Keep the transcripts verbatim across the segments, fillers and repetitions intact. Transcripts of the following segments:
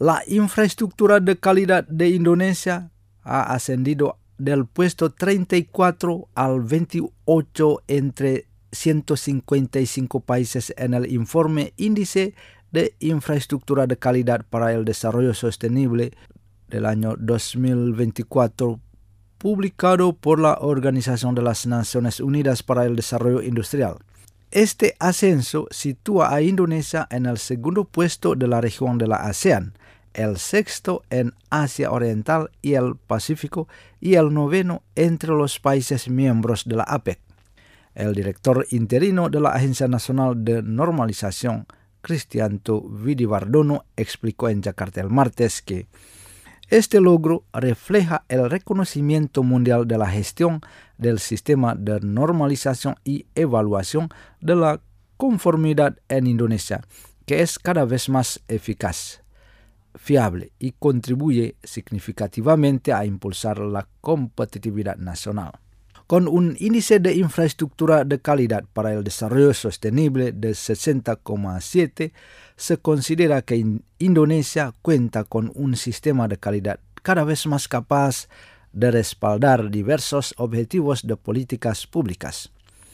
La infraestructura de calidad de Indonesia ha ascendido del puesto treinta y cuatro al veintiocho entre ciento cincuenta y cinco países en el informe Índice de Infraestructura de Calidad para el Desarrollo Sostenible del año dos mil veinticuatro, publicado por la Organización de las Naciones Unidas para el Desarrollo Industrial. Este ascenso sitúa a Indonesia en el segundo puesto de la región de la ASEAN, el sexto en Asia Oriental y el Pacífico y el noveno entre los países miembros de la APEC. El director interino de la Agencia Nacional de Normalización, Kristianto Widiwardono, explicó en Yakarta el martes que este logro refleja el reconocimiento mundial de la gestión del sistema de normalización y evaluación de la conformidad en Indonesia, que es cada vez más eficaz, fiable y contribuye significativamente a impulsar la competitividad nacional. Con un índice de infraestructura de calidad para el desarrollo sostenible de sesenta coma siete, se considera que Indonesia cuenta con un sistema de calidad cada vez más capaz de respaldar diversos objetivos de políticas públicas.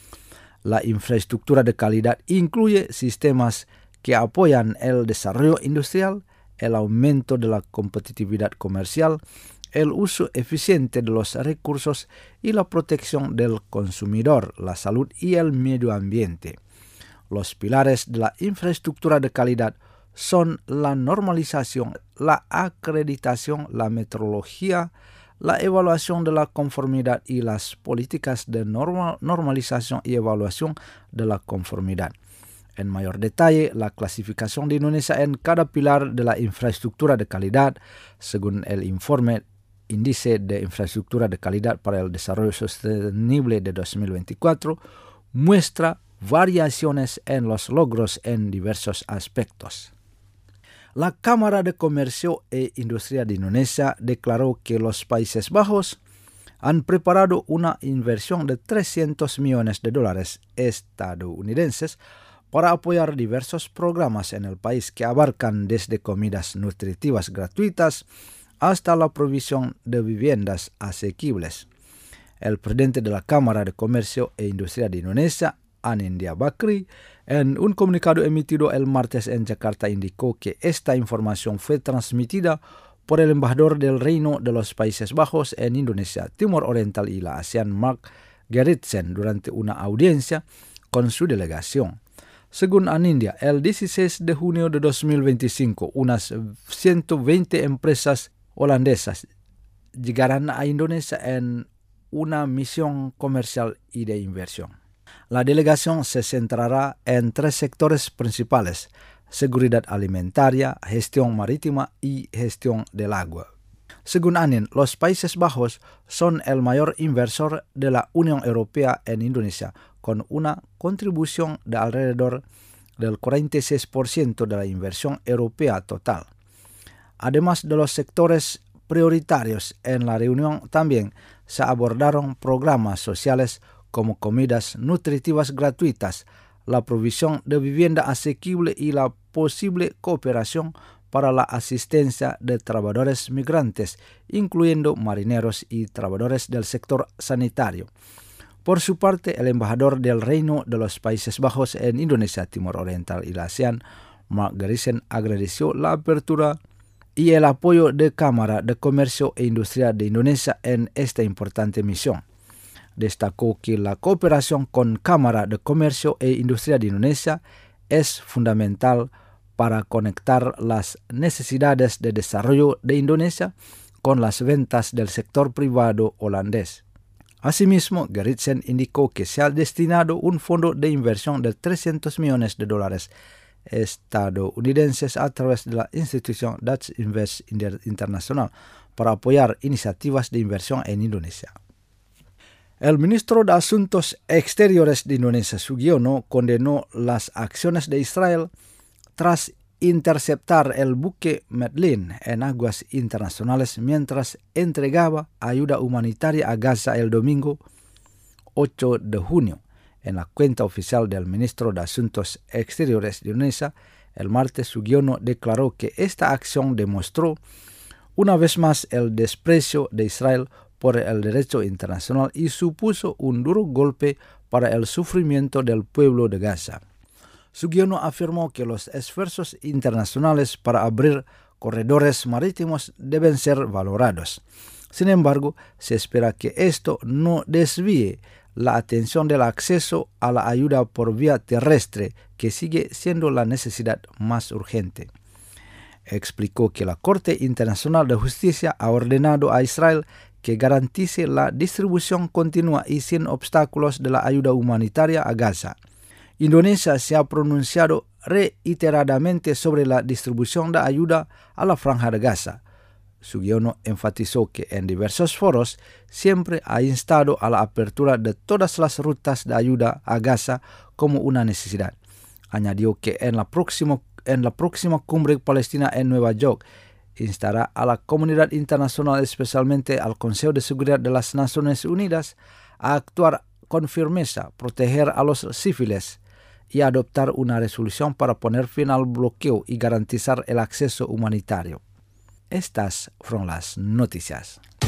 La infraestructura de calidad incluye sistemas que apoyan el desarrollo industrial, el aumento de la competitividad comercial, el uso eficiente de los recursos y la protección del consumidor, la salud y el medio ambiente. Los pilares de la infraestructura de calidad son la normalización, la acreditación, la metrología, la evaluación de la conformidad y las políticas de norma, normalización y evaluación de la conformidad. En mayor detalle, la clasificación de Indonesia en cada pilar de la infraestructura de calidad, según el informe Índice de Infraestructura de Calidad para el Desarrollo Sostenible de dos mil veinticuatro, muestra variaciones en los logros en diversos aspectos. La Cámara de Comercio e Industria de Indonesia declaró que los Países Bajos han preparado una inversión de trescientos millones de dólares estadounidenses para apoyar diversos programas en el país que abarcan desde comidas nutritivas gratuitas hasta la provisión de viviendas asequibles. El presidente de la Cámara de Comercio e Industria de Indonesia, Anindya Bakri, en un comunicado emitido el martes en Yakarta indicó que esta información fue transmitida por el embajador del Reino de los Países Bajos en Indonesia, Timor Oriental y la ASEAN, Mark Gerritsen, durante una audiencia con su delegación. Según Anindya, el dieciséis de junio de dos mil veinticinco, unas ciento veinte empresas holandesas llegarán a Indonesia en una misión comercial y de inversión. La delegación se centrará en tres sectores principales: seguridad alimentaria, gestión marítima y gestión del agua. Según Anin, los Países Bajos son el mayor inversor de la Unión Europea en Indonesia, con una contribución de alrededor del cuarenta y seis por ciento de la inversión europea total. Además de los sectores prioritarios, en la reunión también se abordaron programas sociales como comidas nutritivas gratuitas, la provisión de vivienda asequible y la posible cooperación para la asistencia de trabajadores migrantes, incluyendo marineros y trabajadores del sector sanitario. Por su parte, el embajador del Reino de los Países Bajos en Indonesia, Timor Oriental y la ASEAN, Mark Gerritsen, agradeció la apertura y el apoyo de Cámara de Comercio e Industria de Indonesia en esta importante misión. Destacó que la cooperación con Cámara de Comercio e Industria de Indonesia es fundamental para conectar las necesidades de desarrollo de Indonesia con las ventas del sector privado holandés. Asimismo, Gerritsen indicó que se ha destinado un fondo de inversión de trescientos millones de dólares estadounidenses a través de la institución Dutch Invest International para apoyar iniciativas de inversión en Indonesia. El ministro de Asuntos Exteriores de Indonesia, Sugiono, condenó las acciones de Israel tras interceptar el buque Medellín en aguas internacionales mientras entregaba ayuda humanitaria a Gaza el domingo ocho de junio. En la cuenta oficial del ministro de Asuntos Exteriores de Indonesia, El martes Sugiono declaró que esta acción demostró una vez más el desprecio de Israel por el derecho internacional y supuso un duro golpe para el sufrimiento del pueblo de Gaza. Sugiono afirmó que los esfuerzos internacionales para abrir corredores marítimos deben ser valorados. Sin embargo, se espera que esto no desvíe la atención del acceso a la ayuda por vía terrestre, que sigue siendo la necesidad más urgente. Explicó que la Corte Internacional de Justicia ha ordenado a Israel que garantice la distribución continua y sin obstáculos de la ayuda humanitaria a Gaza. Indonesia se ha pronunciado reiteradamente sobre la distribución de ayuda a la Franja de Gaza. Sugiono enfatizó que en diversos foros siempre ha instado a la apertura de todas las rutas de ayuda a Gaza como una necesidad. Añadió que en la próxima, en la próxima cumbre palestina en Nueva York instará a la comunidad internacional, especialmente al Consejo de Seguridad de las Naciones Unidas, a actuar con firmeza, proteger a los civiles y adoptar una resolución para poner fin al bloqueo y garantizar el acceso humanitario. Estas fueron las noticias.